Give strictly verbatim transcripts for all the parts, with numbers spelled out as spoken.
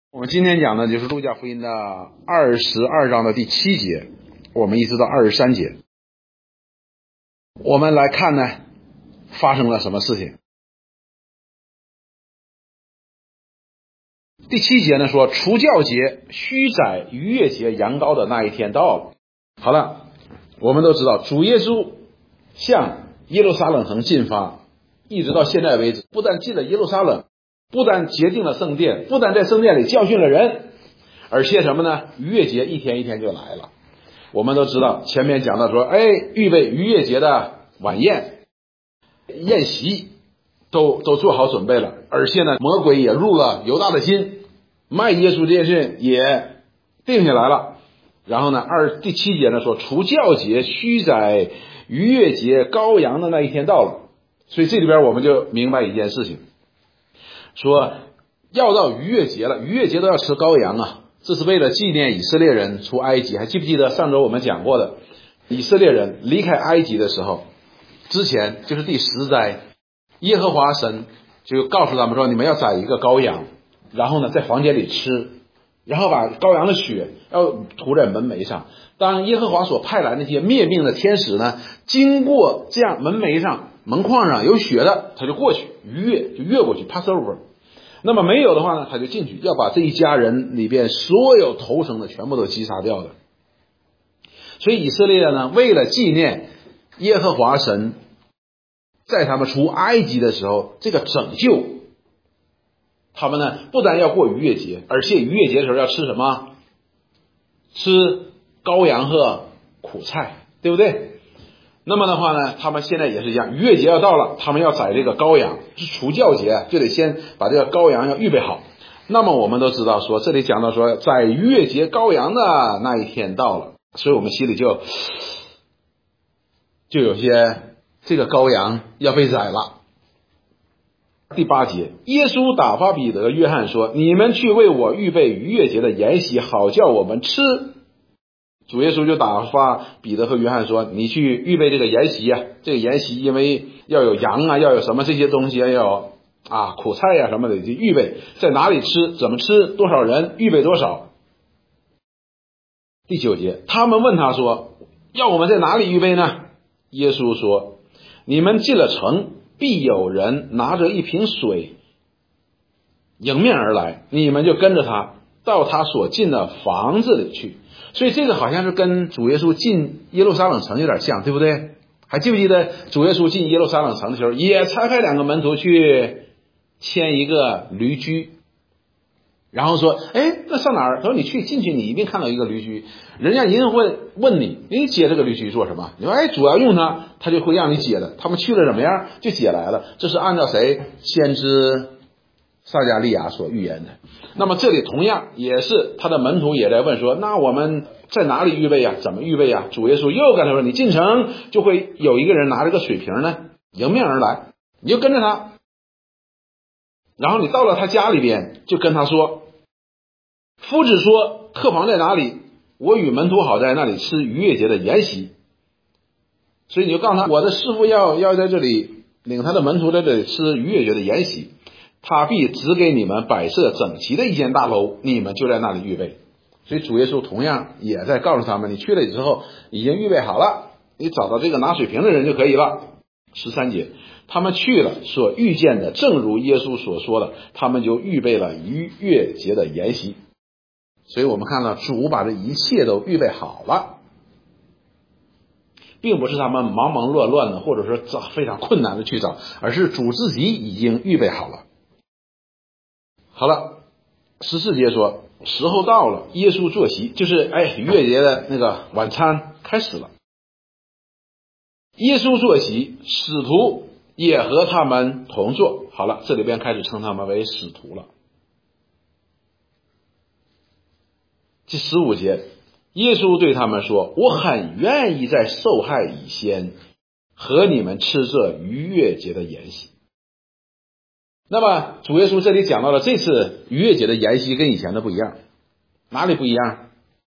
我们今天讲的就是路加福音的二十二章的第七节，我们一直到二十三节。我们来看呢，发生了什么事情。第七节呢说，除酵节、虚宰、逾越节、羊羔的那一天到了。好了，我们都知道主耶稣向耶路撒冷城进发，一直到现在为止，不但进了耶路撒冷，不但洁净了圣殿，不但在圣殿里教训了人，而且什么呢？逾越节一天一天就来了。我们都知道前面讲到说，哎，预备逾越节的晚宴宴席都都做好准备了，而且呢，魔鬼也入了犹大的心，卖耶稣这件事也定下来了。然后呢，二第七节呢说，除酵节、虚宰、逾越节、羔羊的那一天到了。所以这里边我们就明白一件事情，说要到逾越节了，逾越节都要吃羔羊啊，这是为了纪念以色列人出埃及。还记不记得上周我们讲过的，以色列人离开埃及的时候，之前就是第十灾，耶和华神就告诉他们说，你们要宰一个羔羊，然后呢在房间里吃，然后把羔羊的血要涂在门楣上。当耶和华所派来那些灭命的天使呢，经过这样门楣上门框上有血的，他就过去逾越，就越过去 pass over。 那么没有的话呢，他就进去，要把这一家人里边所有投生的全部都击杀掉的。所以以色列呢，为了纪念耶和华神在他们出埃及的时候这个拯救，他们呢不但要过逾越节，而且逾越节的时候要吃什么？吃羔羊和苦菜，对不对？那么的话呢，他们现在也是一样，逾越节要到了，他们要宰这个羔羊，是除酵节，就得先把这个羔羊要预备好。那么我们都知道说，这里讲到说，在逾越节羔羊的那一天到了，所以我们心里就就有些这个羔羊要被宰了。第八节，耶稣打发彼得、约翰说，你们去为我预备逾越节的筵席，好叫我们吃。主耶稣就打发彼得和约翰说，你去预备这个筵席啊，这个筵席因为要有羊啊，要有什么这些东西，要有啊苦菜呀、啊、什么的，就预备在哪里吃，怎么吃，多少人，预备多少。第九节，他们问他说，要我们在哪里预备呢？耶稣说，你们进了城，必有人拿着一瓶水迎面而来，你们就跟着他到他所进的房子里去。所以这个好像是跟主耶稣进耶路撒冷城有点像，对不对？还记不记得主耶稣进耶路撒冷城的时候，也差派两个门徒去牵一个驴驹，然后说，哎，那上哪儿？他说你去进去，你一定看到一个驴驹，人家一定会问你，你解这个驴驹做什么？你说，哎，主要用它，他就会让你解的。他们去了怎么样？就解来了。这是按照谁？先知撒迦利亚所预言的。那么这里同样也是他的门徒也在问说，那我们在哪里预备呀？怎么预备呀？主耶稣又跟他说，你进城就会有一个人拿着个水瓶呢，迎面而来，你就跟着他，然后你到了他家里边，就跟他说，夫子说客房在哪里？我与门徒好在那里吃逾越节的筵席。所以你就告诉他，我的师傅要要在这里领他的门徒在这里吃逾越节的筵席，他必指给你们摆设整齐的一间大楼，你们就在那里预备。所以主耶稣同样也在告诉他们，你去了之后已经预备好了，你找到这个拿水瓶的人就可以了。十三节，他们去了，所遇见的正如耶稣所说的，他们就预备了逾越节的筵席。所以我们看到主把这一切都预备好了，并不是他们忙忙乱乱的，或者说非常困难的去找，而是主自己已经预备好了。好了，十四节说，时候到了，耶稣坐席，就是哎逾越节的那个晚餐开始了。耶稣坐席，使徒也和他们同坐。好了，这里边开始称他们为使徒了。第十五节，耶稣对他们说，我很愿意在受害以前和你们吃这逾越节的筵席。那么主耶稣这里讲到了这次逾越节的筵席跟以前的不一样，哪里不一样？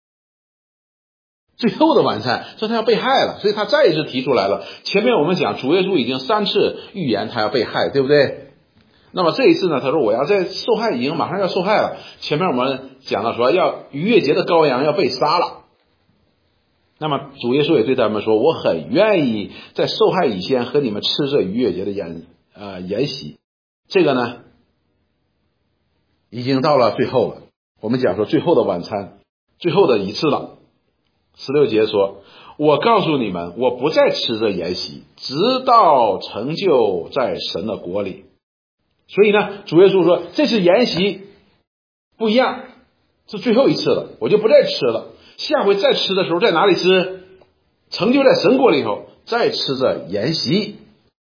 最后的晚餐说他要被害了，所以他再一次提出来了。前面我们讲主耶稣已经三次预言他要被害，对不对？ 那么这一次呢，他说我要在受害，已经马上要受害了。前面我们讲到说，要逾越节的羔羊要被杀了。那么主耶稣也对他们说，我很愿意在受害以前和你们吃这逾越节的筵呃筵席。这个呢，已经到了最后了。我们讲说最后的晚餐，最后的一次了。十六节说，我告诉你们，我不再吃这筵席，直到成就在神的国里。所以呢，主耶稣说，这次筵席不一样，是最后一次了，我就不再吃了。下回再吃的时候，在哪里吃？成就在神国里头，再吃这筵席。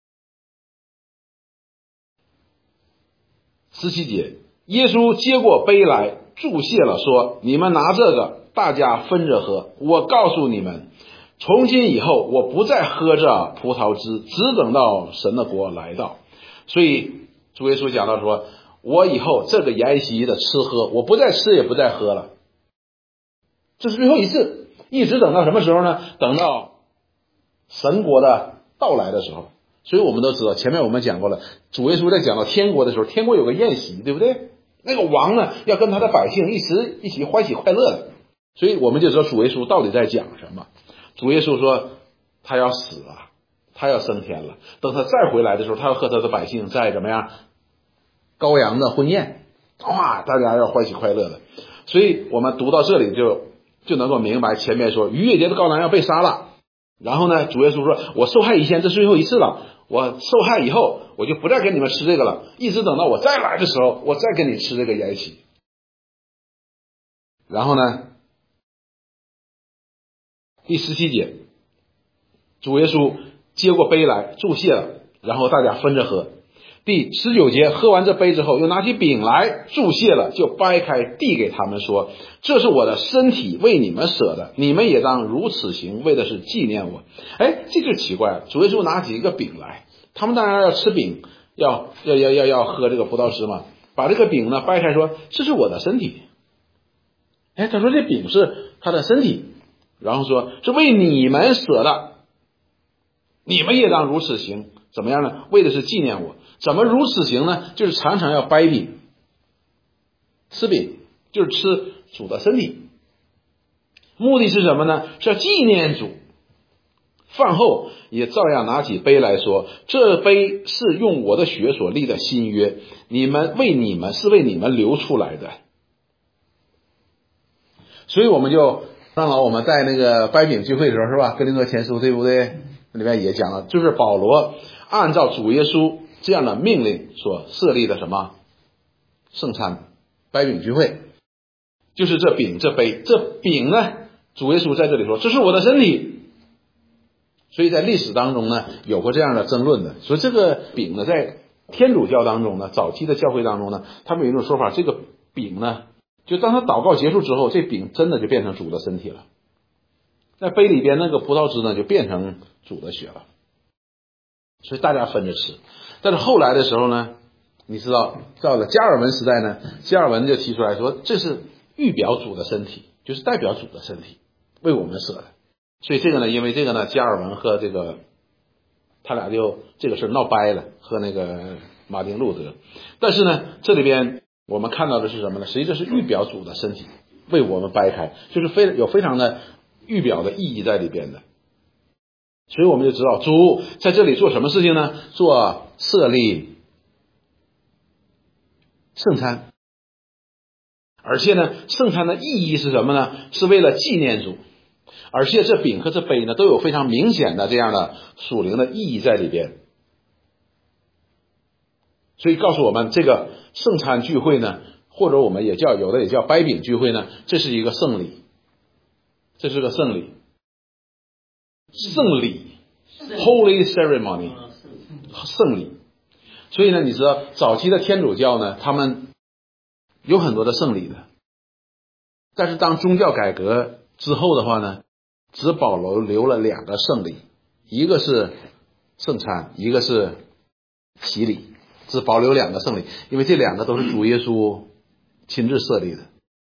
十七节，耶稣接过杯来，祝谢了，说：你们拿这个，大家分着喝。我告诉你们，从今以后，我不再喝这葡萄汁，只等到神的国来到。所以主耶稣讲到说，我以后这个筵席的吃喝，我不再吃也不再喝了，这是最后一次，一直等到什么时候呢？等到神国的到来的时候。所以我们都知道，前面我们讲过了，主耶稣在讲到天国的时候，天国有个宴席，对不对？那个王呢，要跟他的百姓一起一起欢喜快乐的。所以我们就知道主耶稣到底在讲什么。主耶稣说他要死了，他要升天了，等他再回来的时候，他要和他的百姓在怎么样羔羊的婚宴，哇，大家要欢喜快乐的。所以我们读到这里就就能够明白，前面说逾越节的羔羊要被杀了，然后呢，主耶稣说我受害以前这是最后一次了，我受害以后我就不再给你们吃这个了，一直等到我再来的时候，我再给你吃这个筵席。然后呢，第十七节，主耶稣接过杯来，祝谢了，然后大家分着喝。第十九节，喝完这杯之后，又拿起饼来，祝谢了，就掰开递给他们说，这是我的身体，为你们舍的，你们也当如此行，为的是纪念我。哎，这就奇怪了，主耶稣拿起一个饼来，他们当然要吃饼，要要要要要喝这个葡萄汁嘛，把这个饼呢掰开说，这是我的身体。哎，他说这饼是他的身体，然后说是为你们舍的，你们也当如此行。怎么样呢？为的是纪念我。怎么如此行呢？就是常常要掰饼，吃饼，就是吃主的身体。目的是什么呢？是要纪念主。饭后也照样拿起杯来说，这杯是用我的血所立的新约，你们为你们是为你们流出来的。所以我们就上了我们在那个掰饼聚会的时候，是吧？哥林多前书，对不对？里面也讲了，就是保罗按照主耶稣这样的命令所设立的什么圣餐掰饼聚会，就是这饼这杯。这饼呢，主耶稣在这里说这是我的身体。所以在历史当中呢，有过这样的争论的。所以这个饼呢，在天主教当中呢，早期的教会当中呢，他们有一种说法，这个饼呢，就当他祷告结束之后，这饼真的就变成主的身体了。在杯里边那个葡萄汁呢，就变成主的血了。所以大家分着吃。但是后来的时候呢，你知道到了加尔文时代呢，加尔文就提出来说，这是预表主的身体，就是代表主的身体为我们舍的。所以这个呢，因为这个呢，加尔文和这个他俩就这个事闹掰了，和那个马丁路德。但是呢，这里边我们看到的是什么呢？实际这是预表主的身体为我们掰开，就是非有非常的预表的意义在里边的。所以我们就知道主在这里做什么事情呢？做设立圣餐。而且呢，圣餐的意义是什么呢？是为了纪念主。而且这饼和这杯呢，都有非常明显的这样的属灵的意义在里边。所以告诉我们，这个圣餐聚会呢，或者我们也叫有的也叫掰饼聚会呢，这是一个圣礼，这是个圣礼，圣礼 Holy Ceremony 圣礼。所以呢，你知道早期的天主教呢，他们有很多的圣礼的，但是当宗教改革之后的话呢，只保留留了两个圣礼，一个是圣餐，一个是洗礼，只保留两个圣礼，因为这两个都是主耶稣亲自设立的。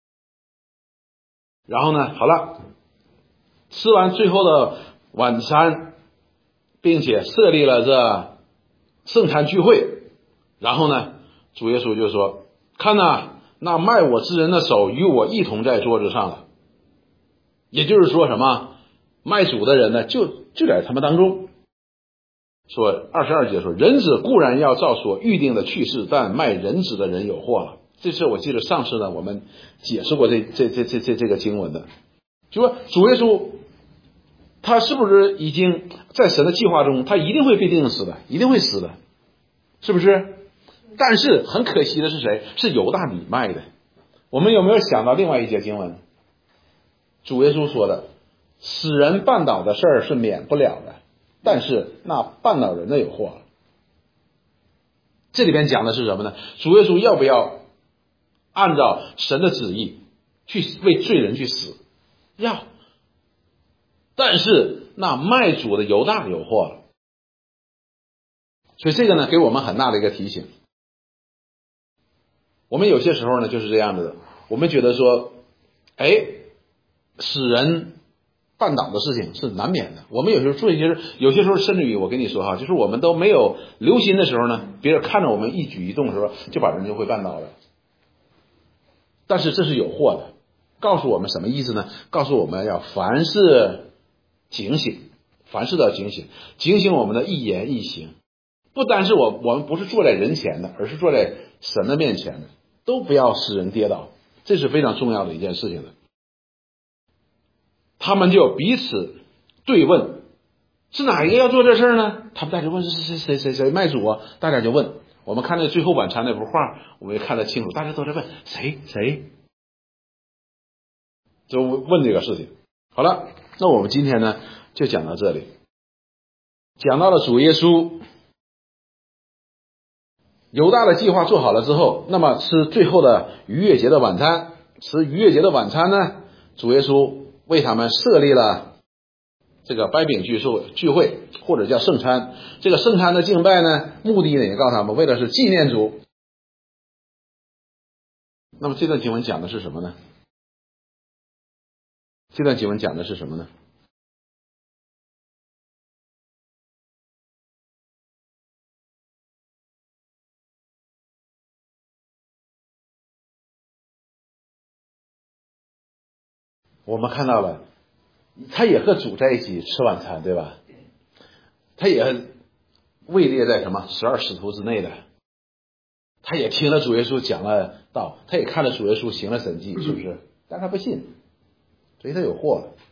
然后呢，好了，吃完最后的晚餐，并且设立了这圣餐聚会， 然后呢，主耶稣就说：“看哪，那卖我之人的手与我一同在桌子上了。”也就是说什么？卖主的人呢，就就在他们当中。说二十二节说：“人子固然要照所预定的去世，但卖人子的人有祸了。”这是我记得上次呢，我们解释过这这这这这这个经文的，就说主耶稣他是不是已经在神的计划中，他一定会被钉死的，一定会死的，是不是？但是很可惜的是谁？是犹大米卖的。我们有没有想到另外一节经文？主耶稣说的，使人绊倒的事儿是免不了的，但是那绊倒人的有祸了。这里边讲的是什么呢？主耶稣要不要按照神的旨意去为罪人去死？要。但是那卖主的犹大有祸了。所以这个呢，给我们很大的一个提醒。我们有些时候呢就是这样子的，我们觉得说，哎，使人绊倒的事情是难免的。我们有时候做一些，有些时候甚至于我跟你说哈，就是我们都没有留心的时候呢，别人看着我们一举一动的时候，就把人就会绊倒了。但是这是有祸的，告诉我们什么意思呢？告诉我们要凡事警醒，凡事都要警醒，警醒我们的一言一行。不单是我我们不是坐在人前的，而是坐在神的面前的，都不要使人跌倒，这是非常重要的一件事情的。他们就彼此对问，是哪一个要做这事呢？他们大家问是谁谁谁谁卖主啊？大家就问。我们看那最后晚餐那幅画，我们也看得清楚，大家都在问谁谁，就问这个事情。好了，那我们今天呢就讲到这里，讲到了主耶稣犹大的计划做好了之后，那么吃最后的逾越节的晚餐，吃逾越节的晚餐呢，主耶稣为他们设立了这个掰饼聚会聚会，或者叫圣餐。这个圣餐的敬拜呢，目的呢也告诉他们，为的是纪念主。那么这段经文讲的是什么呢？这段经文讲的是什么呢？我们看到了，他也和主在一起吃晚餐，对吧？他也位列在什么十二使徒之内的，他也听了主耶稣讲了道，他也看了主耶稣行了神迹，是不是？但他不信，所以他有祸了。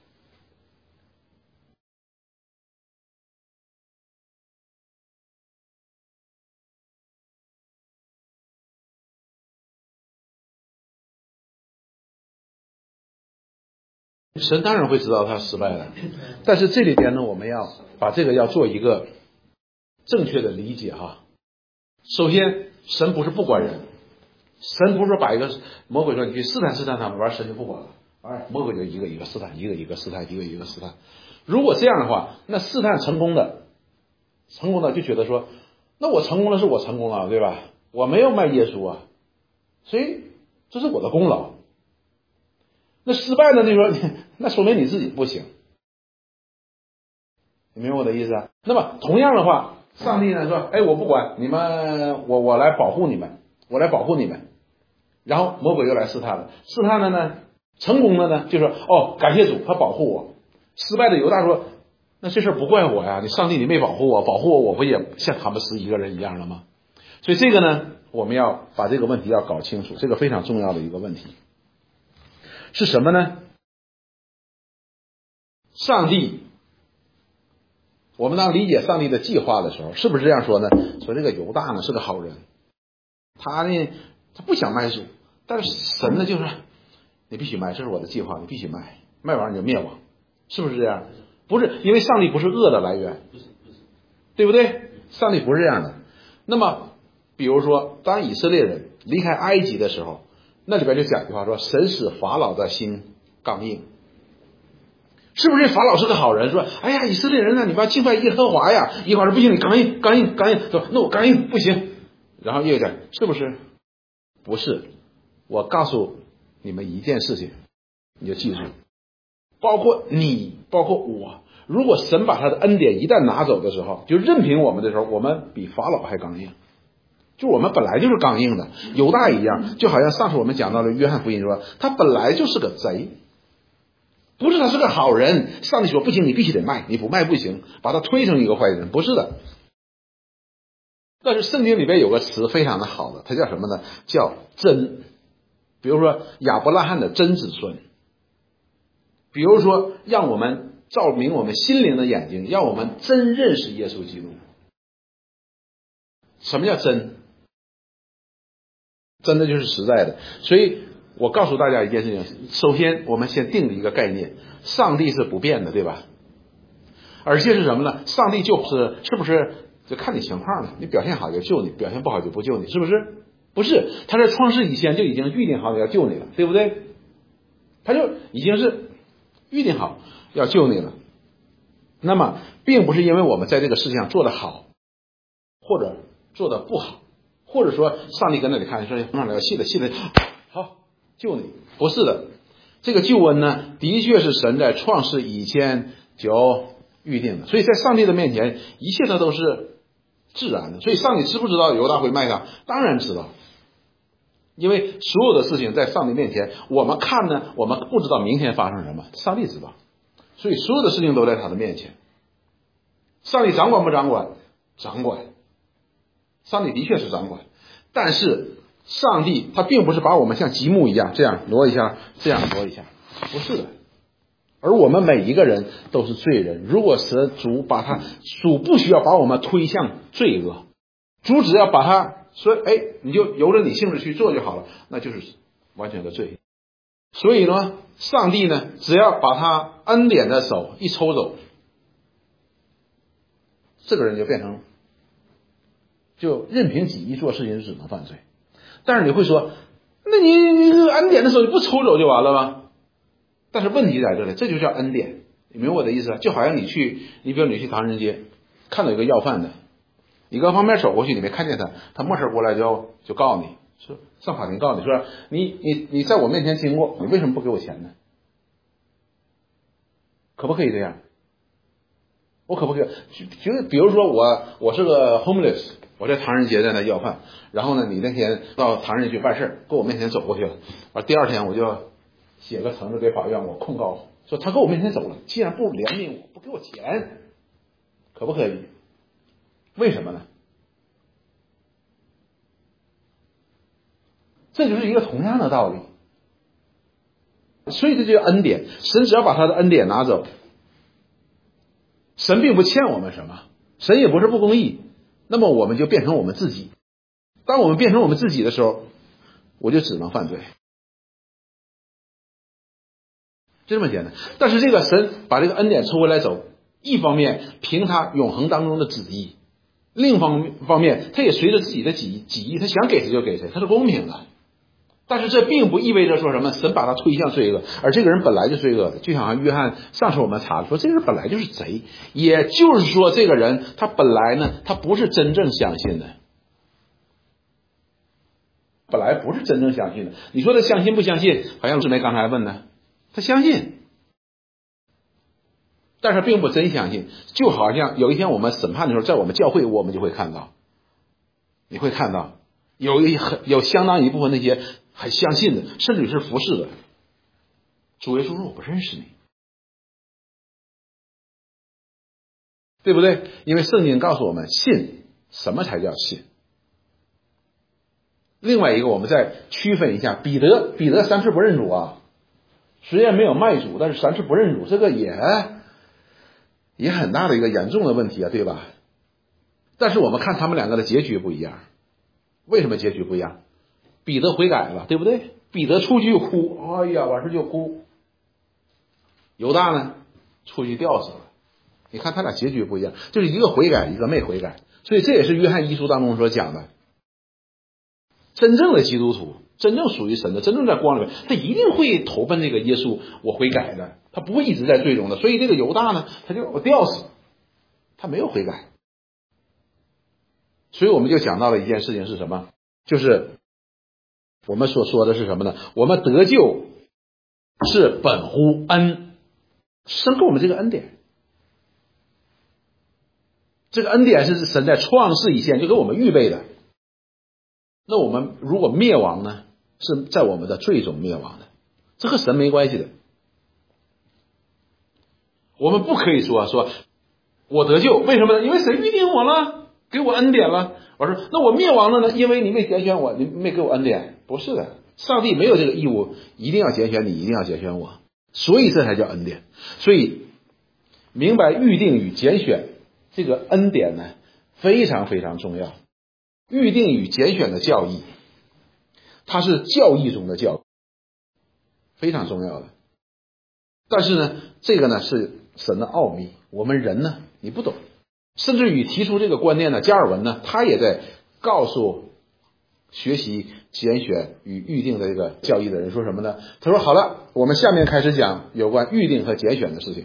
神当然会知道他失败了，但是这里边呢，我们要把这个要做一个正确的理解哈。首先，神不是不管人，神不是把一个魔鬼说你去试探试探他们，完神就不管了，哎，魔鬼就一个一个试探，一个一个试探，一个一个试探。如果这样的话，那试探成功的，成功的就觉得说，那我成功了是我成功了，对吧？我没有卖耶稣啊，所以这是我的功劳。那失败呢？你说那说明你自己不行，你明白我的意思啊？那么同样的话，上帝呢说，哎，我不管你们，我我来保护你们，我来保护你们。然后魔鬼又来试探了，试探了呢，成功了呢，就说哦，感谢主，他保护我。失败的犹大说，那这事不怪我呀，你上帝你没保护我，保护我，我不也像他们十一个人一样了吗？所以这个呢，我们要把这个问题要搞清楚，这个非常重要的一个问题。是什么呢？上帝，我们当理解上帝的计划的时候，是不是这样说呢？说这个犹大呢是个好人，他呢他不想卖主，但是神呢就是你必须卖，这是我的计划，你必须卖，卖完你就灭亡，是不是这样？不是，因为上帝不是恶的来源，对不对？上帝不是这样的。那么，比如说，当以色列人离开埃及的时候，那里边就讲一句话说，神使法老的心刚硬。是不是法老是个好人？说，哎呀，以色列人呢，你们要敬拜耶和华呀。耶和华说不行，你刚硬，刚硬，刚硬，说那我刚硬不行。然后耶和华讲，是不是？不是。我告诉你们一件事情，你就记住，包括你，包括我，如果神把他的恩典一旦拿走的时候，就任凭我们的时候，我们比法老还刚硬。 就我们本来就是刚硬的，犹大一样，就好像上次我们讲到了约翰福音说，他本来就是个贼，不是他是个好人，上帝说不行，你必须得卖，你不卖不行，把他推成一个坏人，不是的。但是圣经里边有个词非常的好的，它叫什么呢？叫真。比如说亚伯拉罕的真子孙，比如说让我们照明我们心灵的眼睛，让我们真认识耶稣基督。什么叫真？真的就是实在的。所以我告诉大家一件事情，首先我们先定了一个概念，上帝是不变的，对吧？而且是什么呢？上帝就是是不是就看你情况了，你表现好就救你，表现不好就不救你，是不是？不是，他在创世以前就已经预定好要救你了，对不对？他就已经是预定好要救你了。那么并不是因为我们在这个事情上做得好或者做得不好，或者说上帝跟那里看说上来信了信了好救你，不是的。这个救恩呢，的确是神在创世以前就预定的，所以在上帝的面前一切的都是自然的。所以上帝知不知道犹大会卖他？当然知道，因为所有的事情在上帝面前，我们看呢，我们不知道明天发生什么，上帝知道，所以所有的事情都在他的面前。上帝掌管不掌管？掌管。上帝的确是掌管，但是上帝他并不是把我们像积木一样这样挪一下，这样挪一下，不是的。而我们每一个人都是罪人，如果神主把他主不需要把我们推向罪恶，主只要把他说哎，你就由着你性质去做就好了，那就是完全的罪。所以呢，上帝呢只要把他恩典的手一抽走，这个人就变成就任凭己意做事情，就只能犯罪。但是你会说，那你你恩典的时候你不抽走就完了吗？但是问题在这里，这就叫恩典，你明白我的意思？就好像你去，你比如你去唐人街，看到一个要饭的，你搁旁边走过去，你没看见他，他没事过来就就告诉你，说上法庭告诉你说，你你你在我面前经过，你为什么不给我钱呢？可不可以这样？我可不可以？就比如说我我是个 homeless， 我在唐人街在那要饭，然后呢，你那天到唐人街去办事，搁我面前走过去了，完第二天我就写个呈子给法院，我控告说他搁我面前走了，既然不怜悯我，不给我钱，可不可以？为什么呢？这就是一个同样的道理。所以这就叫恩典，神只要把他的恩典拿走，神并不欠我们什么，神也不是不公义，那么我们就变成我们自己。当我们变成我们自己的时候，我就只能犯罪，就这么简单。但是这个神把这个恩典抽回来走，一方面凭他永恒当中的旨意，另一方方面他也随着自己的己己意，他想给谁就给谁，他是公平的。但是这并不意味着说什么神把他推向罪恶，而这个人本来就罪恶的，就像约翰上次我们查说这个人本来就是贼，也就是说这个人他本来呢他不是真正相信的，本来不是真正相信的。你说他相信不相信？好像志梅刚才问的，他相信，但是并不真相信。就好像有一天我们审判的时候，在我们教会我们就会看到，你会看到有一很有相当一部分那些很相信的，甚至是服侍的，主耶稣说我不认识你，对不对？因为圣经告诉我们，信什么才叫信。另外一个我们再区分一下，彼得彼得三次不认主啊，虽然没有卖主，但是三次不认主，这个也也很大的一个严重的问题啊，对吧？但是我们看他们两个的结局不一样。为什么结局不一样？彼得悔改了，对不对？彼得出去就哭，哎呀，完事就哭。犹大呢，出去吊死了。你看他俩结局不一样，就是一个悔改，一个没悔改。所以这也是约翰一书当中所讲的，真正的基督徒，真正属于神的，真正在光里面，他一定会投奔那个耶稣，我悔改的，他不会一直在罪中的。所以这个犹大呢，他就我吊死，他没有悔改。所以我们就讲到了一件事情是什么？就是我们所说的是什么呢？我们得救是本乎恩，神给我们这个恩典，这个恩典是神在创世以前就给我们预备的。 那我们如果灭亡呢，是在我们的罪中灭亡的，这和神没关系的。我们不可以说说我得救，为什么呢？因为神预定我了，给我恩典了。我说那我灭亡了呢？因为你没拣选我，你没给我恩典。不是的，上帝没有这个义务一定要拣选你，一定要拣选我，所以这才叫恩典。所以明白预定与拣选这个恩典呢，非常非常重要。预定与拣选的教义，它是教义中的教义，非常重要的。但是呢，这个呢是神的奥秘，我们人呢你不懂。甚至于提出这个观念呢，加尔文呢，他也在告诉学习拣选与预定的这个教义的人说什么呢？他说好了，我们下面开始讲有关预定和拣选的事情。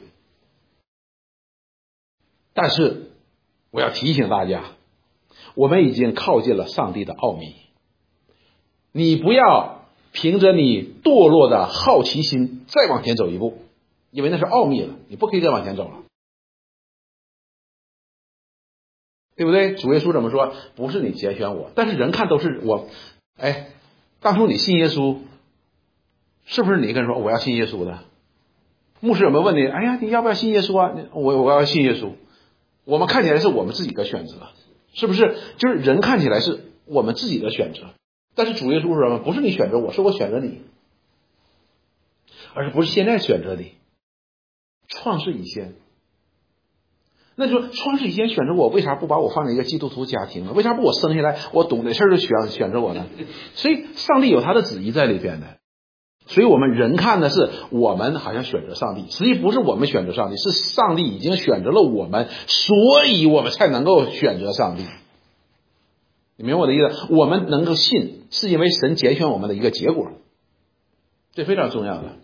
但是我要提醒大家，我们已经靠近了上帝的奥秘，你不要凭着你堕落的好奇心再往前走一步，因为那是奥秘了，你不可以再往前走了，对不对？主耶稣怎么说？不是你拣选我，但是人看都是我。哎，当初你信耶稣，是不是你跟人说我要信耶稣的？牧师有没有问你？哎呀，你要不要信耶稣啊？我我要信耶稣。我们看起来是我们自己的选择，是不是？就是人看起来是我们自己的选择，但是主耶稣说什么？不是你选择我，是我选择你，而是不是现在选择你。创世以前，那就说创世以前选择我，为啥不把我放在一个基督徒家庭呢？为啥不我生下来我懂的事儿就选选择我呢？所以上帝有他的旨意在里边的。所以我们人看的是我们好像选择上帝，实际不是我们选择上帝，是上帝已经选择了我们，所以我们才能够选择上帝。你明白我的意思？我们能够信，是因为神拣选我们的一个结果，这非常重要的。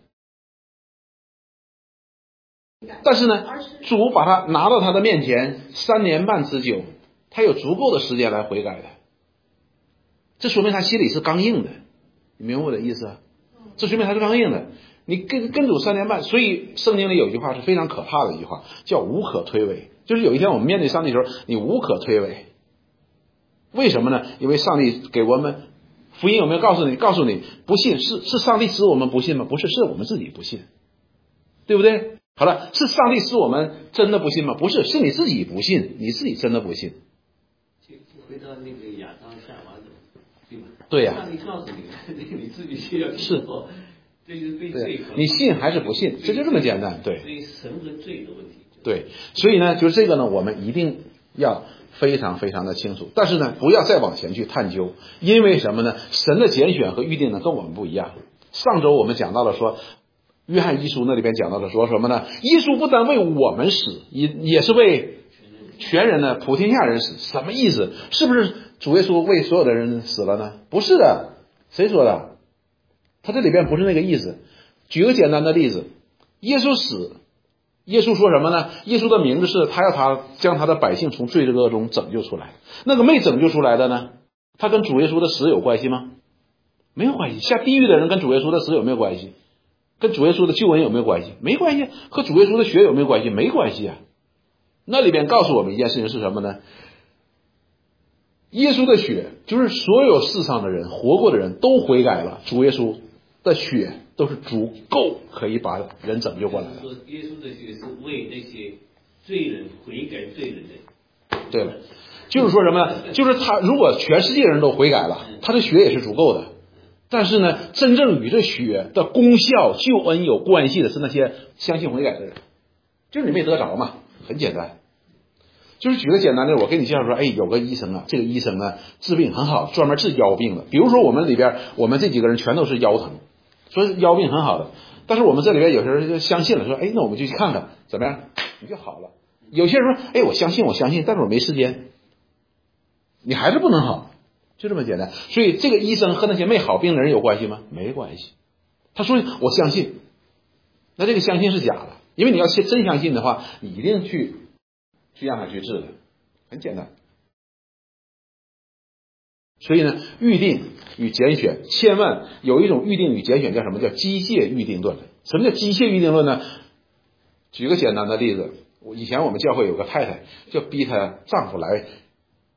但是呢，主把他拿到他的面前三年半之久，他有足够的时间来悔改的，这说明他心里是刚硬的。你明白我的意思啊？这说明他是刚硬的。你跟跟主三年半，所以圣经里有一句话是非常可怕的一句话，叫无可推诿。就是有一天我们面对上帝的时候，你无可推诿。为什么呢？因为上帝给我们福音有没有告诉你？告诉你不信是是上帝使我们不信吗？不是，是我们自己不信，对不对？好了，是上帝使我们真的不信吗？不是，是你自己不信，你自己真的不信。 就回到那个亚当夏娃的，对吧？ 对呀、啊， 上帝告诉你，你自己需要是， 这就是对罪。 你信还是不信？这就这么简单。对， 所以神和罪的问题。 对，所以呢，就是这个呢，我们一定要非常非常的清楚。但是呢，不要再往前去探究，因为什么呢？神的拣选和预定呢，跟我们不一样。上周我们讲到了说。约翰一书那里边讲到的说什么呢？耶稣不但为我们死，也也是为全人呢，普天下人死。什么意思？是不是主耶稣为所有的人死了呢？不是的，谁说的？他这里边不是那个意思。举个简单的例子，耶稣死，耶稣说什么呢？耶稣的名字是他要他将他的百姓从罪恶中拯救出来。那个没拯救出来的呢？他跟主耶稣的死有关系吗？没有关系。下地狱的人跟主耶稣的死有没有关系？跟主耶稣的救恩有没有关系？没关系。和主耶稣的血有没有关系？没关系啊。那里边告诉我们一件事情是什么呢？耶稣的血就是所有世上的人活过的人都悔改了，主耶稣的血都是足够可以把人拯救过来的。 说耶稣的血是为那些罪人悔改罪人的。 对了，就是说什么呢？就是他如果全世界人都悔改了，他的血也是足够的。但是呢，真正与这血的功效、救恩有关系的是那些相信悔改的人，就是你没得着嘛，很简单。就是举个简单的，我给你介绍说，哎，有个医生啊，这个医生呢治病很好，专门治腰病的。比如说我们里边，我们这几个人全都是腰疼，所以腰病很好的。但是我们这里边有些人就相信了，说，哎，那我们就去看看怎么样，你就好了。有些人说，哎，我相信，我相信，但是我没时间，你还是不能好。就这么简单。所以这个医生和那些没好病的人有关系吗？没关系。他说我相信，那这个相信是假的，因为你要真相信的话，你一定去去让他去治的，很简单。所以呢，预定与拣选，千万有一种预定与拣选叫什么？叫机械预定论。什么叫机械预定论呢？举个简单的例子，我以前我们教会有个太太，就逼她丈夫来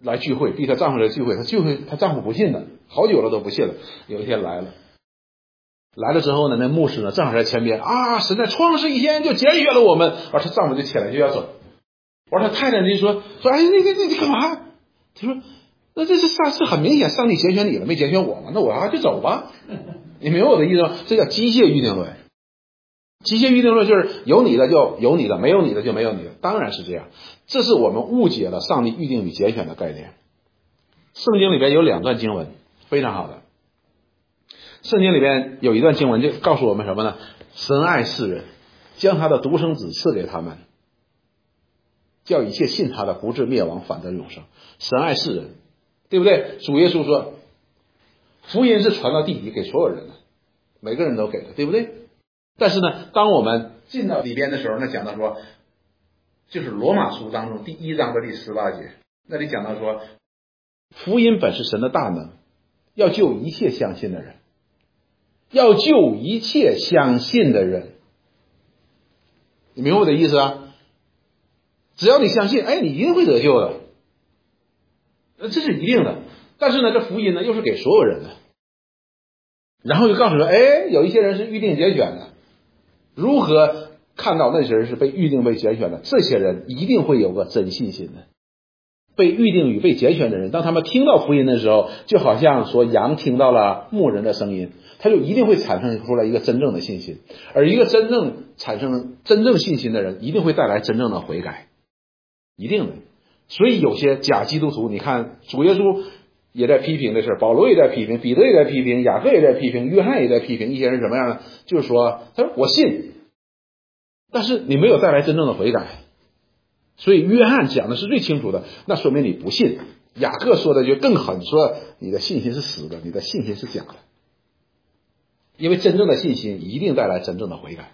来聚会，逼她丈夫来聚会，她聚会她丈夫不信的，好久了都不信了。有一天来了，来了之后呢，那牧师呢正好在前边啊，神在创世以前就拣选了我们，而她丈夫就起来就要走。我说她太太就说说哎，你你你你干嘛？她说那这是上是很明显，上帝拣选你了，没拣选我嘛？那我让他去走吧。你明白我的意思吗？这叫机械预定论。机械预定论就是有你的就有你的，没有你的就没有你的，当然是这样。这是我们误解了上帝预定与拣选的概念。圣经里边有两段经文非常好的。圣经里边有一段经文就告诉我们什么呢？神爱世人，将他的独生子赐给他们，叫一切信他的不至灭亡，反得永生。神爱世人，对不对？主耶稣说福音是传到地底给所有人的，每个人都给的，对不对？但是呢，当我们进到里边的时候，那讲到说就是罗马书当中第一章的第十八节，那里讲到说福音本是神的大能，要救一切相信的人，要救一切相信的人。你明白我的意思啊？只要你相信，哎，你一定会得救的，这是一定的。但是呢，这福音呢又是给所有人的，然后就告诉说，哎，有一些人是预定拣选的，如何看到那些人是被预定被拣选的？这些人一定会有个真信心的。被预定与被拣选的人，当他们听到福音的时候，就好像说羊听到了牧人的声音，他就一定会产生出来一个真正的信心。而一个真正产生真正信心的人，一定会带来真正的悔改，一定的。所以有些假基督徒，你看主耶稣也在批评这事，保罗也在批评，彼得也在批评，雅各也在批评，约翰也在批评一些人什么样呢？就是说他说我信，但是你没有带来真正的悔改。所以约翰讲的是最清楚的，那说明你不信。雅各说的就更狠，说你的信心是死的，你的信心是假的。因为真正的信心一定带来真正的悔改。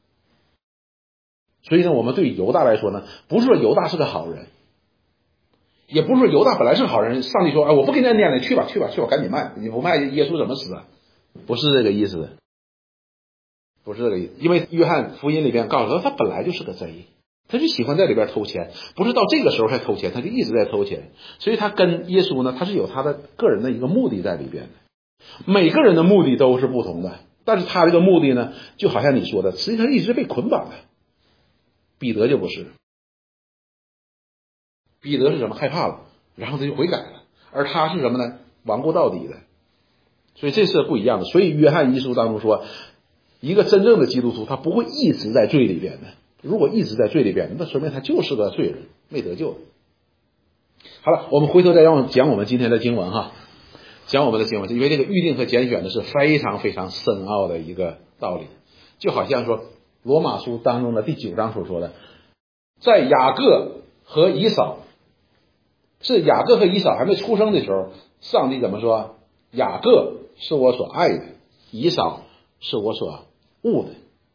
所以呢，我们对犹大来说呢，不是说犹大是个好人，也不是说犹大本来是好人，上帝说哎，我不给你念了，去吧去吧去吧，赶紧卖，你不卖耶稣怎么死啊？不是这个意思，不是这个意思。因为约翰福音里边告诉他，他本来就是个贼，他就喜欢在里边偷钱，不是到这个时候才偷钱，他就一直在偷钱。所以他跟耶稣呢，他是有他的个人的一个目的在里边的。每个人的目的都是不同的，但是他这个目的呢，就好像你说的，实际上一直被捆绑的。彼得就不是，彼得是什么？害怕了，然后他就悔改了。而他是什么呢？顽固到底的。所以这是不一样的。所以约翰一书当中说，一个真正的基督徒，他不会一直在罪里边的。如果一直在罪里边，那说明他就是个罪人，没得救。好了，我们回头再让讲我们今天的经文哈，讲我们的经文，因为这个预定和拣选的是非常非常深奥的一个道理，就好像说罗马书当中的第九章所说的，在雅各和以扫，是雅各和以扫还没出生的时候，上帝怎么说？雅各是我所爱的，以扫是我所恶的。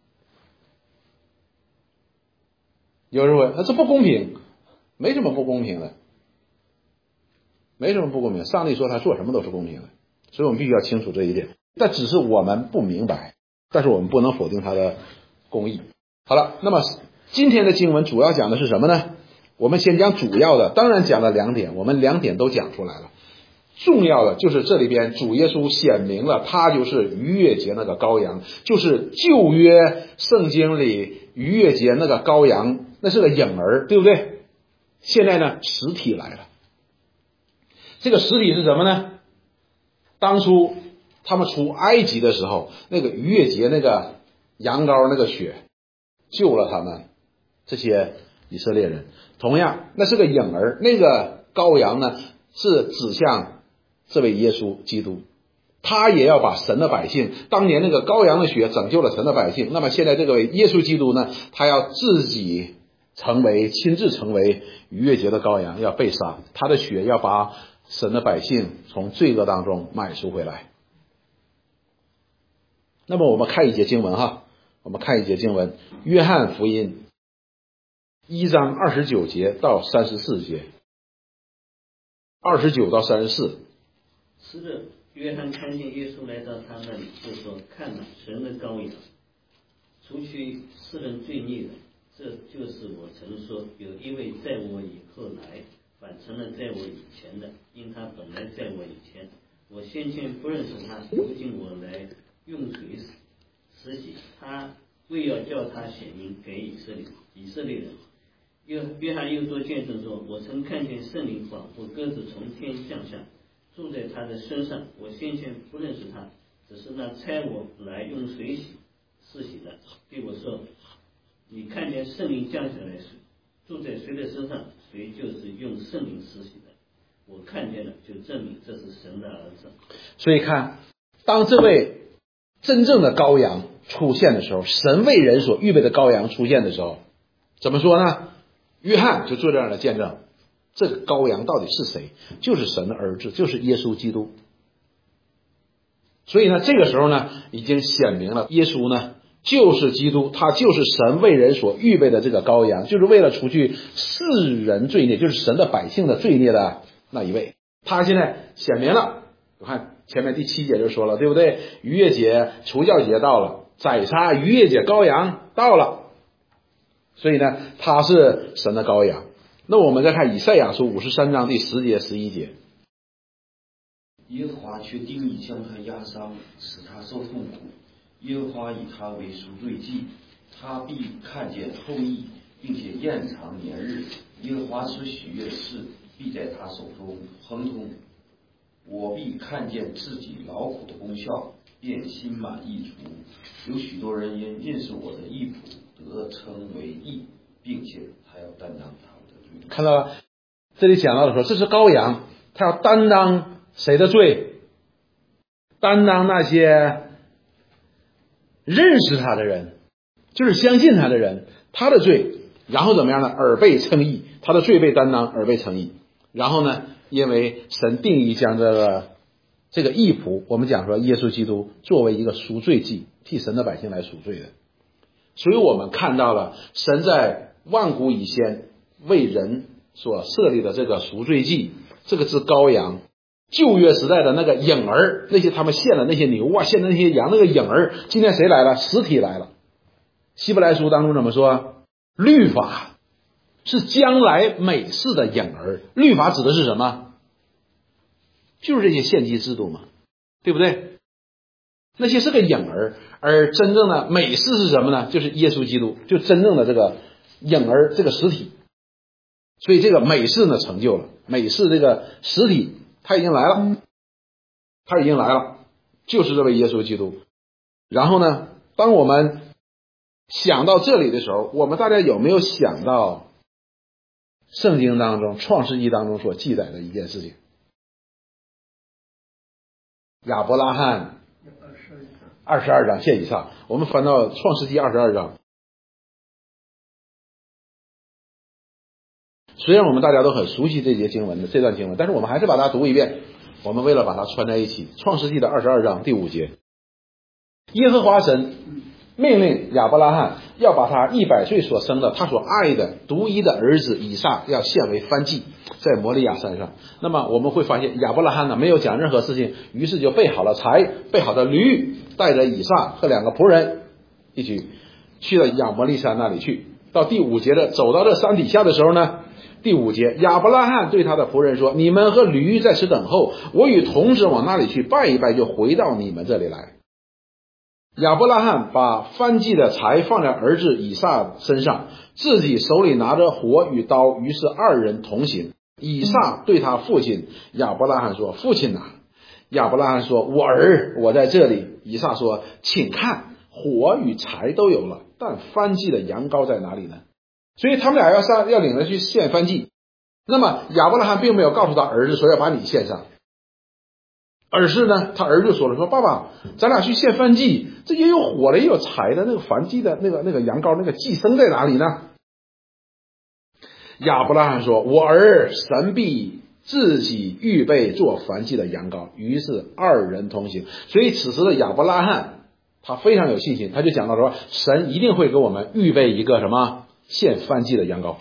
有人说那这不公平，没什么不公平的，没什么不公平。上帝说他做什么都是公平的，所以我们必须要清楚这一点。但只是我们不明白，但是我们不能否定他的公义。好了，那么今天的经文主要讲的是什么呢？我们先讲主要的，当然讲了两点，我们两点都讲出来了。重要的就是这里边主耶稣显明了他就是逾越节那个羔羊，就是旧约圣经里逾越节那个羔羊，那是个影儿，对不对？现在呢实体来了。这个实体是什么呢？当初他们出埃及的时候，那个逾越节那个羊羔那个血救了他们这些以色列人。同样那是个影儿，那个羔羊呢是指向这位耶稣基督，他也要把神的百姓，当年那个羔羊的血拯救了神的百姓，那么现在这位耶稣基督呢，他要自己成为亲自成为逾越节的羔羊，要被杀，他的血要把神的百姓从罪恶当中买赎回来。那么我们看一节经文哈，我们看一节经文，约翰福音一章二十九节到三十四节，二十九到三十四。 是的，约翰看见耶稣来到他那里，就说：“看哪，神的羔羊，除去世人罪孽的。这就是我曾说，有一位在我以后来， 反成了在我以前的，因他本来在我以前，我先前不认识他，如今我来用水施洗，他为要叫他显明给以色列以色列人。约约翰又做见证说，我曾看见圣灵仿佛鸽子从天降下，住在他的身上，我先前不认识他，只是那差我来用水洗施洗的对我说，你看见圣灵降下来住在谁的身上，谁就是用圣灵施洗的，我看见了就证明这是神的儿子。 所以看，当这位真正的羔羊出现的时候，神为人所预备的羔羊出现的时候，怎么说呢？约翰就做这样的见证，这个羔羊到底是谁？就是神的儿子，就是耶稣基督。所以呢，这个时候呢，已经显明了耶稣呢就是基督，他就是神为人所预备的这个羔羊，就是为了除去世人罪孽，就是神的百姓的罪孽的那一位。他现在显明了，我看前面第七节就说了，对不对？逾越节、除酵节到了，宰杀逾越节羔羊到了，所以呢，他是神的羔羊。那我们再看以赛亚书五十三章第十节、十一节。 耶和华却定义将他压伤，使他受痛苦。耶和华以他为赎罪祭，他必看见后裔，并且延长年日。耶和华所喜悦的事，必在他手中亨通。我必看见自己劳苦的功效，便心满意足。有许多人因认识我的义仆，得称为义，并且他要担当他的罪。 看到了，这里讲到的说，这是羔羊，他要担当谁的罪？担当那些认识他的人，就是相信他的人，他的罪，然后怎么样呢？耳被称义，他的罪被担当，耳被称义。然后呢，因为神定义将这个这个义仆，我们讲说耶稣基督作为一个赎罪祭，替神的百姓来赎罪的。所以我们看到了神在万古以先为人所设立的这个赎罪祭，这个只羔羊，旧约时代的那个影儿，那些他们献的那些牛啊，献的那些羊，那个影儿，今天谁来了？实体来了。希伯来书当中怎么说？律法是将来美事的影儿。律法指的是什么？就是这些献祭制度嘛，对不对？那些是个影儿，而真正的美事是什么呢？就是耶稣基督，就真正的这个影儿，这个实体。所以这个美事呢成就了，美事这个实体他已经来了，他已经来了，就是这位耶稣基督。然后呢，当我们想到这里的时候，我们大家有没有想到圣经当中创世纪当中所记载的一件事情？亚伯拉罕二十二章献以撒，我们翻到创世纪二十二章。虽然我们大家都很熟悉这节经文的这段经文，但是我们还是把它读一遍，我们为了把它串在一起。创世纪的二十二章第五节，耶和华神命令亚伯拉罕要把他一百岁所生的他所爱的独一的儿子以撒要献为燔祭，在摩利亚山上。那么我们会发现亚伯拉罕呢没有讲任何事情，于是就备好了柴，备好了驴，带着以撒和两个仆人一起去了亚摩利山那里去。到第五节的走到这山底下的时候呢，第五节，亚伯拉罕对他的仆人说，你们和驴在此等候，我与童子往那里去拜一拜，就回到你们这里来。亚伯拉罕把燔祭的柴放在儿子以撒身上，自己手里拿着火与刀，于是二人同行。以撒对他父亲亚伯拉罕说，父亲哪？亚伯拉罕说，我儿，我在这里。以撒说，请看，火与柴都有了，但燔祭的羊羔在哪里呢？所以他们俩要上要领着去献燔祭。那么亚伯拉罕并没有告诉他儿子说要把你献上，而是呢他儿子说了，说爸爸，咱俩去献燔祭，这也有火的也有柴的，那个燔祭的那个那个羊羔那个祭牲在哪里呢？亚伯拉罕说，我儿，神必自己预备做燔祭的羊羔。于是二人同行。所以此时的亚伯拉罕他非常有信心，他就讲到说，神一定会给我们预备一个什么献燔祭的羊羔。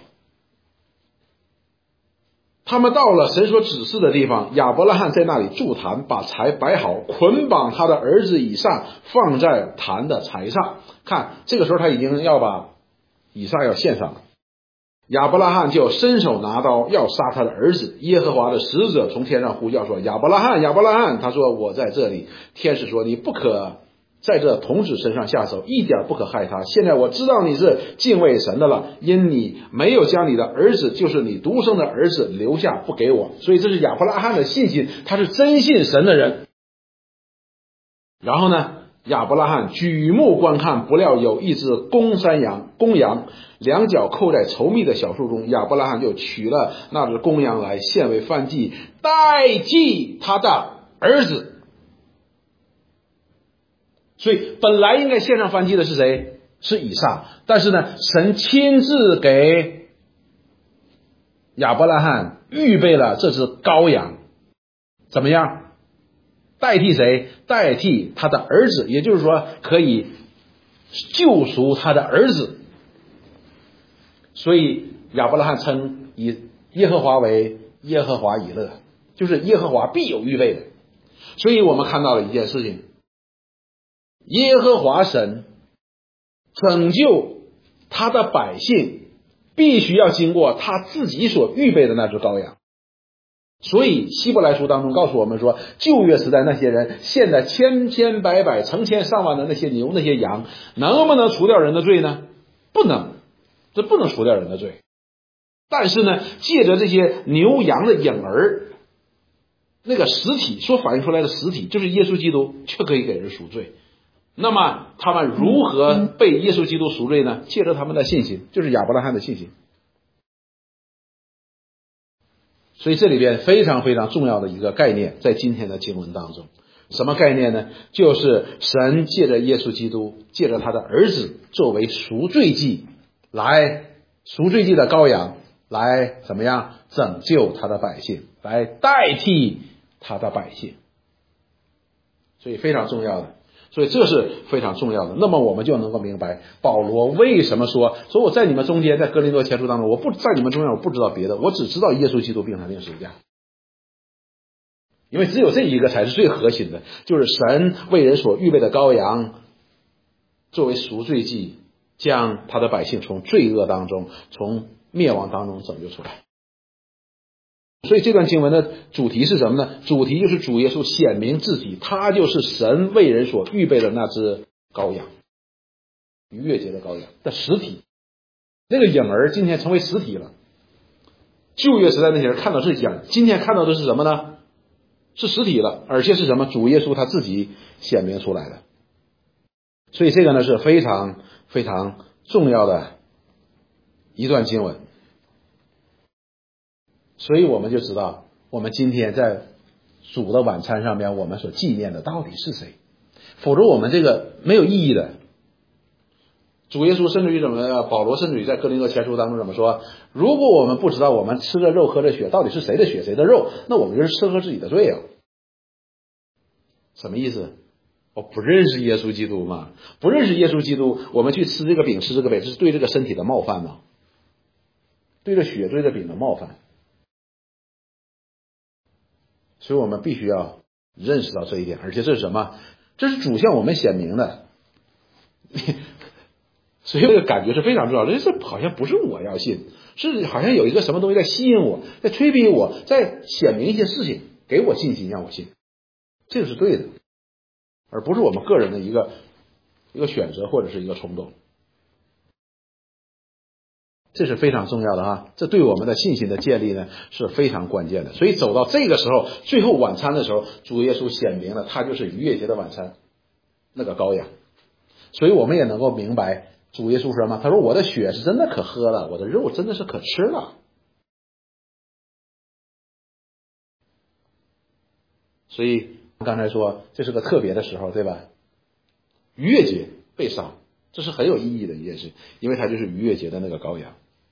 他们到了神所指示的地方，亚伯拉罕在那里筑坛，把柴摆好，捆绑他的儿子以撒放在坛的柴上。看，这个时候他已经要把以撒要献上了。 亚伯拉罕就伸手拿刀要杀他的儿子。耶和华的使者从天上呼叫说：亚伯拉罕，亚伯拉罕！他说：我在这里。天使说：你不可在这童子身上下手，一点不可害他。现在我知道你是敬畏神的了，因你没有将你的儿子，就是你独生的儿子留下不给我。所以这是亚伯拉罕的信心，他是真信神的人。然后呢，亚伯拉罕举目观看，不料有一只公山羊，公羊两脚扣在稠密的小树中。亚伯拉罕就取了那只公羊来献为燔祭，代替他的儿子。所以本来应该献上燔祭的是谁？是以撒。但是呢，神亲自给亚伯拉罕预备了这只羔羊，怎么样？代替谁？代替他的儿子，也就是说可以救赎他的儿子。所以亚伯拉罕称以耶和华为耶和华以勒，就是耶和华必有预备的。所以我们看到了一件事情，耶和华神拯救他的百姓必须要经过他自己所预备的那只羔羊。所以希伯来书当中告诉我们说，旧约时代那些人献的千千百百成千上万的那些牛那些羊，能不能除掉人的罪呢？不能，这不能除掉人的罪。但是呢，借着这些牛羊的影儿，那个实体所反映出来的实体就是耶稣基督，却可以给人赎罪。那么他们如何被耶稣基督赎罪呢？借着他们的信心，就是亚伯拉罕的信心。所以这里边非常非常重要的一个概念，在今天的经文当中，什么概念呢？就是神借着耶稣基督，借着他的儿子作为赎罪祭，来赎罪祭的羔羊，来怎么样拯救他的百姓，来代替他的百姓。所以非常重要的，所以这是非常重要的。那么我们就能够明白保罗为什么说说我在你们中间，在哥林多前书当中，我不在你们中间，我不知道别的，我只知道耶稣基督并他定十字架。因为只有这一个才是最核心的，就是神为人所预备的羔羊，作为赎罪祭，将他的百姓从罪恶当中，从灭亡当中拯救出来。所以这段经文的主题是什么呢？主题就是主耶稣显明自己，他就是神为人所预备的那只羔羊，逾越节的羔羊的实体。那个影儿今天成为实体了。旧约时代那些人看到是影，今天看到的是什么呢？是实体了，而且是什么？主耶稣他自己显明出来的。所以这个呢是非常非常重要的一段经文。所以我们就知道，我们今天在主的晚餐上面，我们所纪念的到底是谁？否则我们这个没有意义的。主耶稣甚至于怎么，保罗甚至于在哥林多前书当中怎么说？如果我们不知道我们吃的肉喝的血到底是谁的血谁的肉，那我们就是吃喝自己的罪啊。什么意思？我不认识耶稣基督嘛？不认识耶稣基督，我们去吃这个饼吃这个饼，这是对这个身体的冒犯吗？对着血对着饼的冒犯。所以我们必须要认识到这一点，而且这是什么？这是主向我们显明的。所以这个感觉是非常重要的，这好像不是我要信，是好像有一个什么东西在吸引我，在催逼我，在显明一些事情，给我信心让我信，这个是对的，而不是我们个人的一个一个选择或者是一个冲动。这是非常重要的哈，这对我们的信心的建立呢是非常关键的。所以走到这个时候，最后晚餐的时候，主耶稣显明了他就是逾越节的晚餐，那个羔羊。所以我们也能够明白主耶稣说什么，他说我的血是真的可喝了，我的肉真的是可吃了。所以刚才说这是个特别的时候，对吧？逾越节被杀，这是很有意义的一件事，因为它就是逾越节的那个羔羊。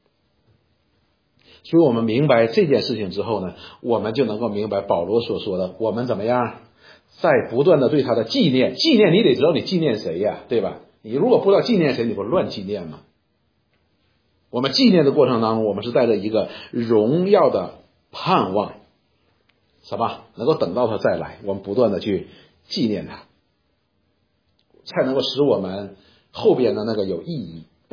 所以我们明白这件事情之后呢，我们就能够明白保罗所说的，我们怎么样在不断的对他的纪念，纪念你得知道你纪念谁呀，对吧？你如果不知道纪念谁，你不乱纪念吗？我们纪念的过程当中，我们是带着一个荣耀的盼望，什么能够等到他再来，我们不断的去纪念他，才能够使我们后边的那个有意义。不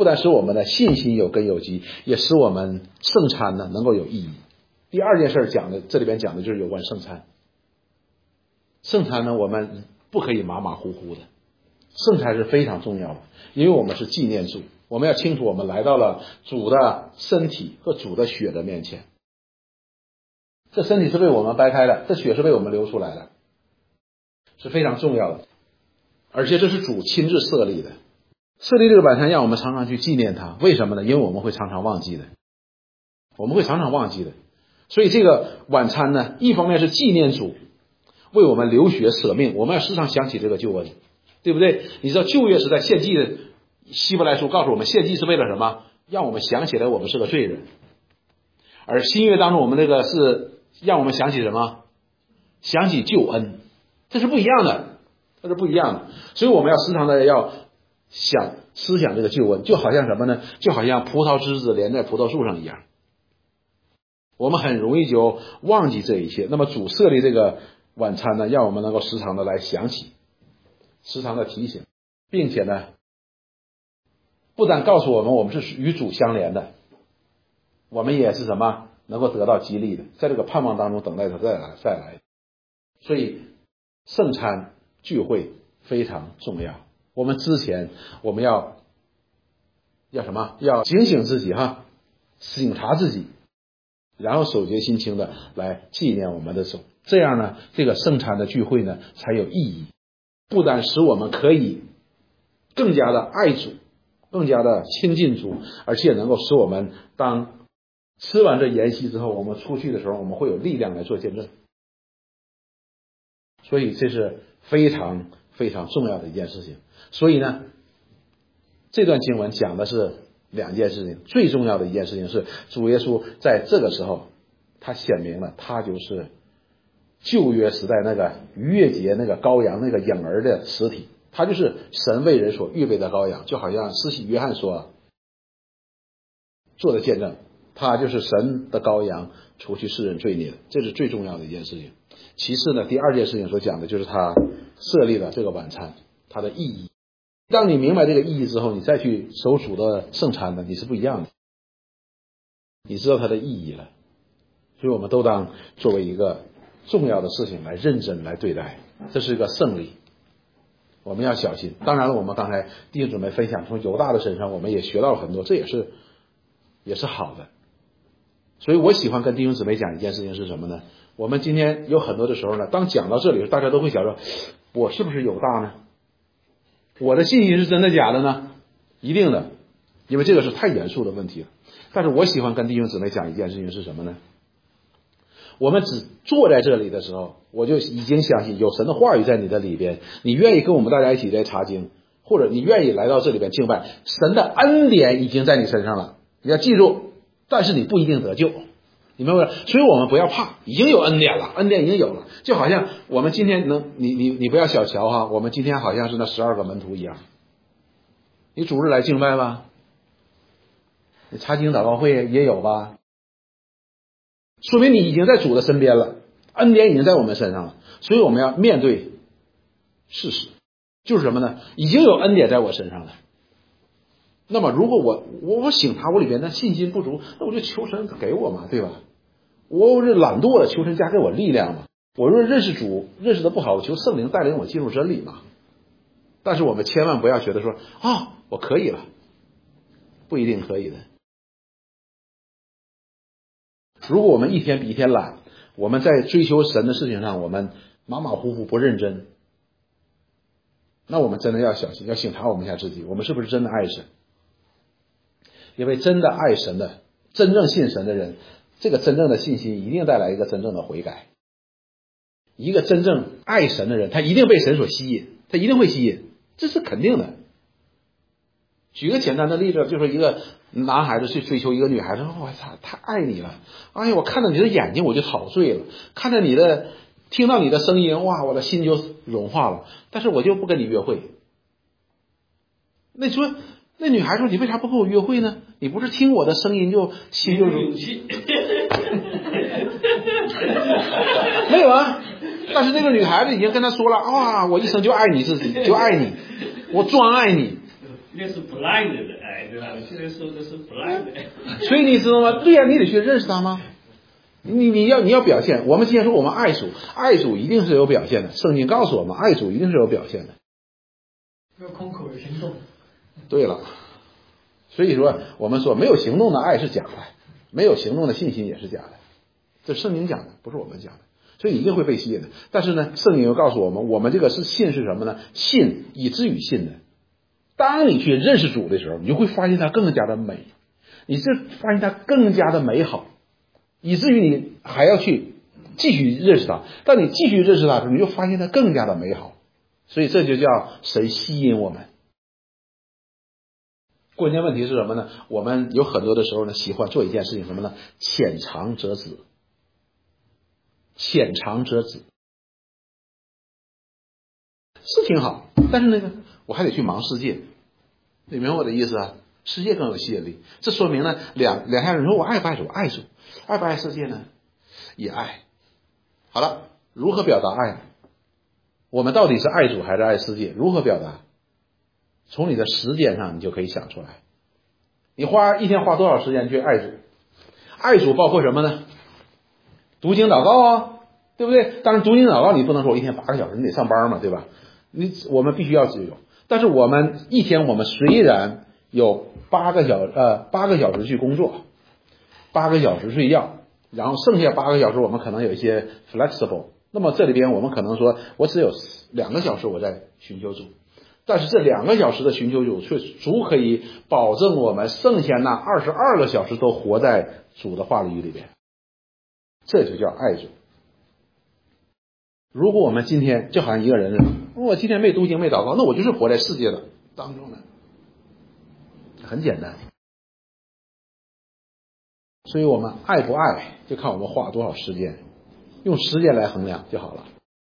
不但使我们的信心有根有基，也使我们圣餐呢能够有意义。第二件事讲的，这里边讲的就是有关圣餐。圣餐呢，我们不可以马马虎虎的，圣餐是非常重要的，因为我们是纪念主，我们要清楚我们来到了主的身体和主的血的面前。这身体是为我们掰开的，这血是为我们流出来的，是非常重要的。而且这是主亲自设立的，设立这个晚餐让我们常常去纪念它。为什么呢？因为我们会常常忘记的，我们会常常忘记的。所以这个晚餐呢，一方面是纪念主为我们流血舍命，我们要时常想起这个救恩，对不对？你知道旧约时代献祭的希伯来书告诉我们，献祭是为了什么？让我们想起来我们是个罪人。而新约当中我们这个是让我们想起什么？想起救恩，这是不一样的，这是不一样的。所以我们要时常的要想思想这个救恩，就好像什么呢？就好像葡萄枝子连在葡萄树上一样，我们很容易就忘记这一切。那么主设立这个晚餐呢，让我们能够时常的来想起，时常的提醒，并且呢，不但告诉我们我们是与主相连的，我们也是什么？能够得到激励的，在这个盼望当中等待他再来再来。所以圣餐聚会非常重要。我们之前我们要要什么？要警醒自己哈，省察自己，然后守节心清的来纪念我们的主。这样呢，这个圣餐的聚会呢才有意义，不但使我们可以更加的爱主，更加的亲近主，而且能够使我们当吃完这筵席之后，我们出去的时候，我们会有力量来做见证。所以这是非常非常重要的一件事情。所以呢，这段经文讲的是两件事情，最重要的一件事情是主耶稣在这个时候他显明了他就是旧约时代那个逾越节那个羔羊那个婴儿的实体，他就是神为人所预备的羔羊，就好像施洗约翰说做的见证，他就是神的羔羊，除去世人罪孽的，这是最重要的一件事情。其次呢，第二件事情所讲的就是他设立了这个晚餐，它的意义。当你明白这个意义之后，你再去守主的圣餐呢，你是不一样的，你知道它的意义了。所以我们都当作为一个重要的事情来认真来对待，这是一个胜利，我们要小心。当然了，我们刚才弟兄姊妹分享从犹大的身上我们也学到了很多，这也是也是好的。所以我喜欢跟弟兄姊妹讲一件事情是什么呢？我们今天有很多的时候呢，当讲到这里，大家都会想说，我是不是犹大呢？我的信心是真的假的呢？一定的，因为这个是太严肃的问题了。但是我喜欢跟弟兄姊妹讲一件事情是什么呢？我们只坐在这里的时候，我就已经相信有神的话语在你的里边，你愿意跟我们大家一起来查经，或者你愿意来到这里边敬拜，神的恩典已经在你身上了。你要记住，但是你不一定得救，你明白吗？所以我们不要怕，已经有恩典了，恩典已经有了。就好像我们今天能，你你你不要小瞧哈，我们今天好像是那十二个门徒一样。你主日来敬拜吧，你查经祷告会也有吧，说明你已经在主的身边了，恩典已经在我们身上了。所以我们要面对事实，就是什么呢？已经有恩典在我身上了。那么如果我我我醒察我里边的信心不足，那我就求神给我嘛，对吧？我是懒惰的，求神加给我力量嘛。我若认识主认识的不好，我求圣灵带领我进入真理嘛。但是我们千万不要觉得说啊，我可以了，不一定可以的。如果我们一天比一天懒，我们在追求神的事情上我们马马虎虎不认真，那我们真的要小心，要省察我们一下自己，我们是不是真的爱神？因为真的爱神的真正信神的人，这个真正的信心一定带来一个真正的悔改。一个真正爱神的人，他一定被神所吸引，他一定会吸引，这是肯定的。举个简单的例子，就是一个男孩子去追求一个女孩子，我操，太爱你了，哎呀，我看到你的眼睛我就陶醉了，看到你的听到你的声音，哇，我的心就融化了，但是我就不跟你约会。那你说那女孩说，你为啥不跟我约会呢？你不是听我的声音就心就融没有啊，但是那个女孩子已经跟他说了，哇，我一生就爱你自己，就爱你，我专爱你， 那是 blind 的爱，对吧？我现在说的是 blind 的爱。 所以你知道吗？对呀、啊，你得去认识他吗？你你要你要表现。我们今天说我们爱主，爱主一定是有表现的。圣经告诉我们，爱主一定是有表现的。 要空口有行动。 对了，所以说我们说没有行动的爱是假的，没有行动的信心也是假的。这是圣经讲的，不是我们讲的。所以一定会被吸引的。但是呢，圣经又告诉我们，我们这个是信是什么呢？信以至于信的。当你去认识主的时候，你就会发现它更加的美，你是发现它更加的美好，以至于你还要去继续认识它。当你继续认识它的时候，你就发现它更加的美好。所以这就叫神吸引我们。关键问题是什么呢？我们有很多的时候呢，喜欢做一件事情，什么呢？浅尝辄止。浅尝辄止是挺好，但是那个我还得去忙世界，你明白我的意思啊？世界更有吸引力。这说明呢，两两下人说我爱不爱主？爱主。爱不爱世界呢？也爱。好了，如何表达爱？我们到底是爱主还是爱世界？如何表达？从你的时间上你就可以想出来。你花一天花多少时间去爱主？爱主包括什么呢？读经祷告啊，对不对？当然读经祷告你不能说我一天八个小时，你得上班嘛，对吧？你我们必须要自由。但是我们一天我们虽然有八个小呃八个小时去工作，八个小时睡觉，然后剩下八个小时我们可能有一些 flexible。那么这里边我们可能说我只有两个小时我在寻求主，但是这两个小时的寻求主却足可以保证我们剩下那二十二个小时都活在主的话语里边。这就叫爱主。如果我们今天就好像一个人，我今天没读经没祷告，那我就是活在世界的当中的，很简单。所以我们爱不爱就看我们花多少时间，用时间来衡量就好了。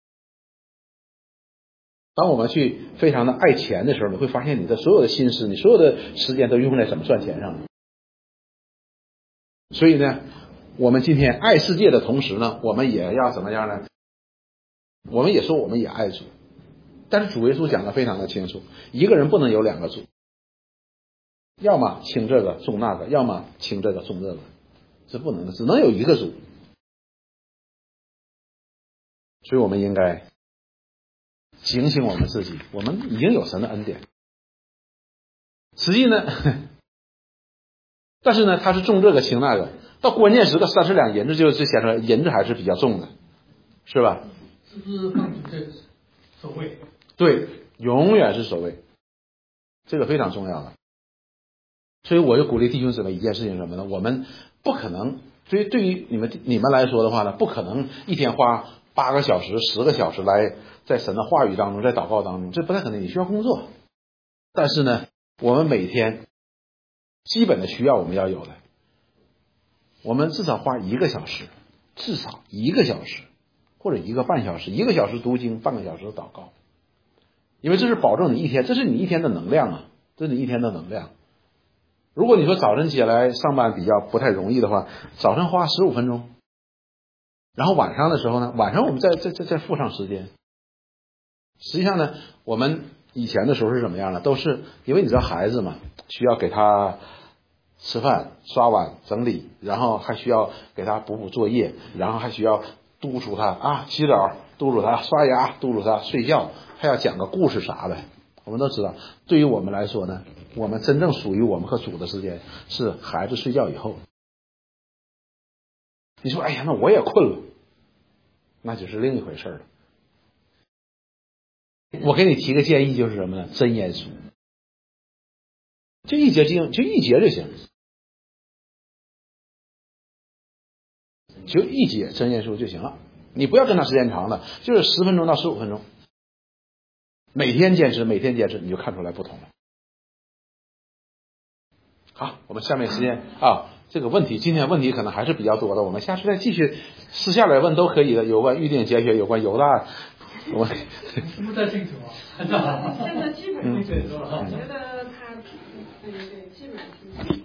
当我们去非常的爱钱的时候，你会发现你的所有的心思，你所有的时间都用在怎么赚钱上了。所以呢，我们今天爱世界的同时呢，我们也要怎么样呢？我们也说我们也爱主，但是主耶稣讲的非常的清楚，一个人不能有两个主，要么轻这个重那个，要么轻这个重这个，是不能的，只能有一个主。所以我们应该警醒我们自己，我们已经有神的恩典。实际呢，但是呢，他是重这个轻那个，到关键时刻三十两银子就是显出来银子还是比较重的，是吧？ 是不是放主在首位？ 对，永远是首位，这个非常重要的。所以我就鼓励弟兄姊妹一件事情是什么呢？我们不可能，对于对于你们你们来说的话呢，不可能一天花八个小时、十个小时来在神的话语当中，在祷告当中，这不太可能。你需要工作，但是呢，我们每天基本的需要我们要有的，我们至少花一个小时，至少一个小时。或者一个半小时，一个小时读经，半个小时祷告，因为这是保证你一天，这是你一天的能量啊，这是你一天的能量。如果你说早晨起来上班比较不太容易的话，早上花十五分钟，然后晚上的时候呢，晚上我们再再再再附上时间。实际上呢，我们以前的时候是什么样的？都是因为你知道孩子嘛，需要给他吃饭、刷碗、整理，然后还需要给他补补作业，然后还需要督促他啊洗澡，督促他刷牙，督促他睡觉，还要讲个故事啥的。我们都知道，对于我们来说呢，我们真正属于我们和主的时间是孩子睡觉以后。你说哎呀，那我也困了，那就是另一回事了。我给你提个建议，就是什么呢？真言书，就一节经，就一节就行。就一节真言书就行了，你不要跟他时间长了，就是十分钟到十五分钟，每天坚持，每天坚持，你就看出来不同了。好，我们下面时间啊，这个问题，今天问题可能还是比较多的，我们下次再继续私下来问都可以的，有关预定节学，有关犹大，我不太清楚啊。 现在基本上，我觉得他对对对，基本上。